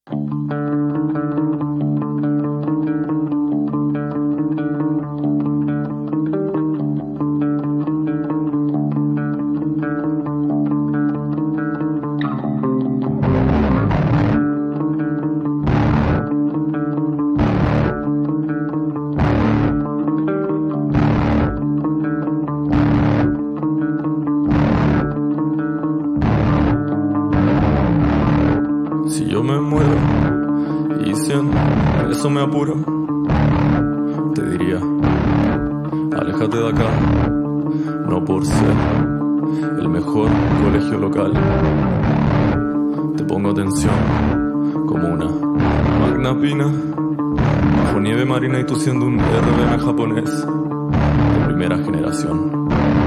Eso me apuro, te diría, aléjate de acá, no por ser el mejor colegio local. Te pongo atención como una magna pina, bajo nieve marina y tú siendo un RBM japonés de primera generación.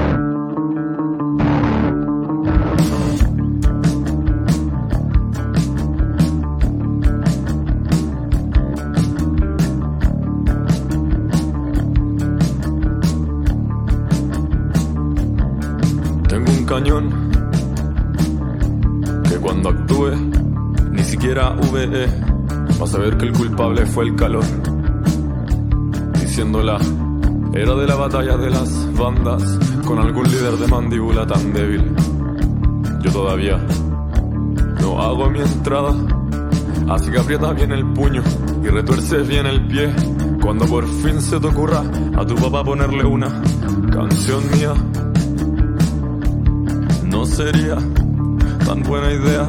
Cañón que cuando actúe ni siquiera VE vas a ver que el culpable fue el calor, diciéndola era de la batalla de las bandas con algún líder de mandíbula tan débil. Yo todavía no hago mi entrada, así que aprieta bien el puño y retuerces bien el pie cuando por fin se te ocurra a tu papá ponerle una canción mía. No sería tan buena idea.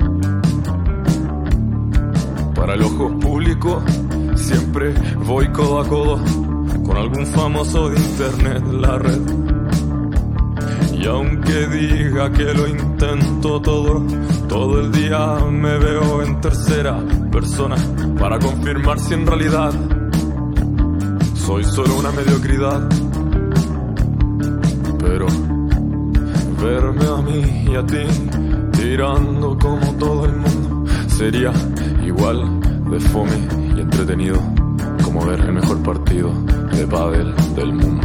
Para el ojo público siempre voy codo a codo con algún famoso de internet, la red. Y aunque diga que lo intento todo el día me veo en tercera persona para confirmar si en realidad soy solo una mediocridad. Pero verme a mí y a ti tirando como todo el mundo sería igual de fome y entretenido como ver el mejor partido de pádel del mundo.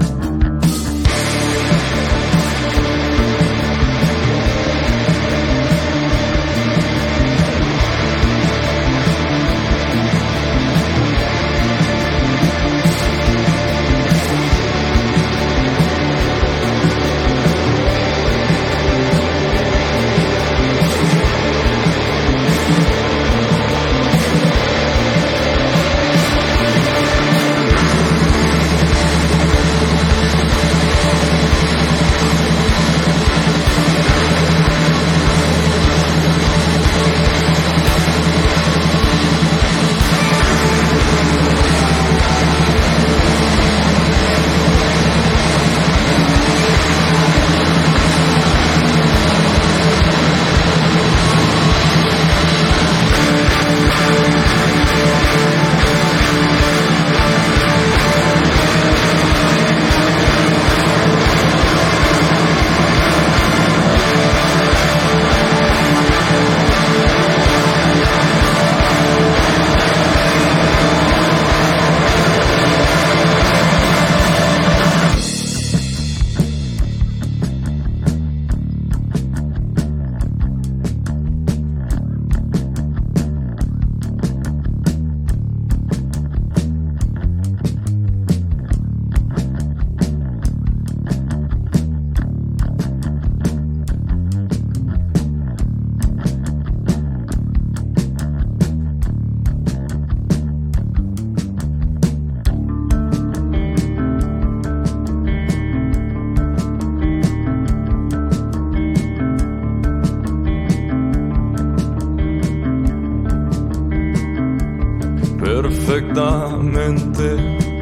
Perfectamente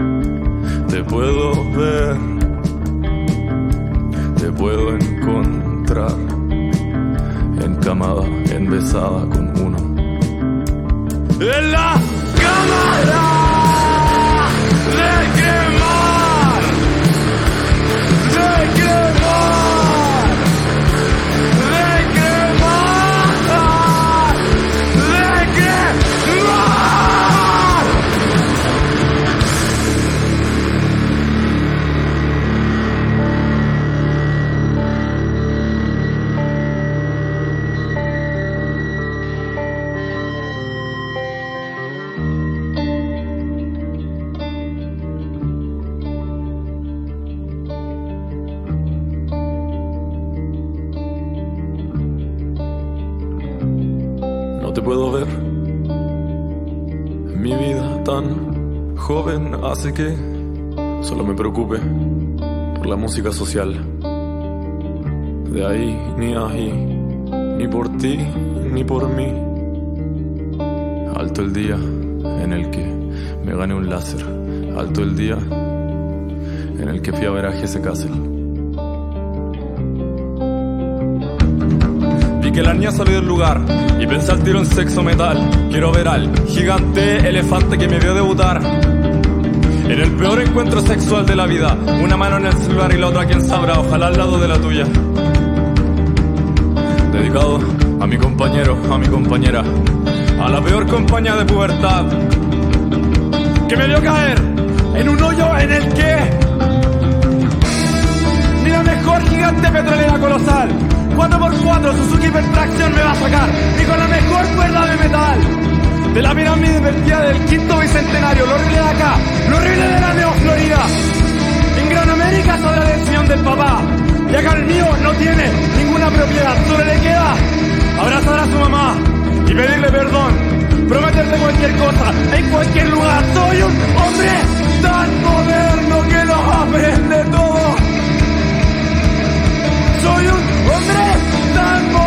te puedo ver, te puedo encontrar encamada, embesada con uno en la cámara de quemar, de quemar, de quemar, de quemar. puedo ver. Mi vida tan joven hace que solo me preocupe por la música social. De ahí ni ahí, ni por ti ni por mí. Alto el día en el que me gané un láser. Alto el día en el que fui a ver a Jesse Kassel. Vi que la niña salió del lugar y pensé al tiro en sexo metal. Quiero ver al gigante elefante que me vio debutar en el peor encuentro sexual de la vida. Una mano en el celular y la otra quién sabrá, ojalá al lado de la tuya. Dedicado a mi compañero, a mi compañera, a la peor compañía de pubertad, que me vio caer en un hoyo en el que ni la mejor gigante petrolera colosal 4x4 Suzuki Hipertraction me va a sacar, ni con la mejor cuerda de metal de la pirámide invertida del quinto bicentenario. Lo horrible de acá, lo horrible de la Neo Florida. En Gran América saldrá la decisión del papá, y acá el mío no tiene ninguna propiedad. Solo le queda abrazar a su mamá y pedirle perdón, prometerle cualquier cosa, en cualquier lugar. Soy un hombre tan moderno que lo aprende todo. Soy un hombre tan moderno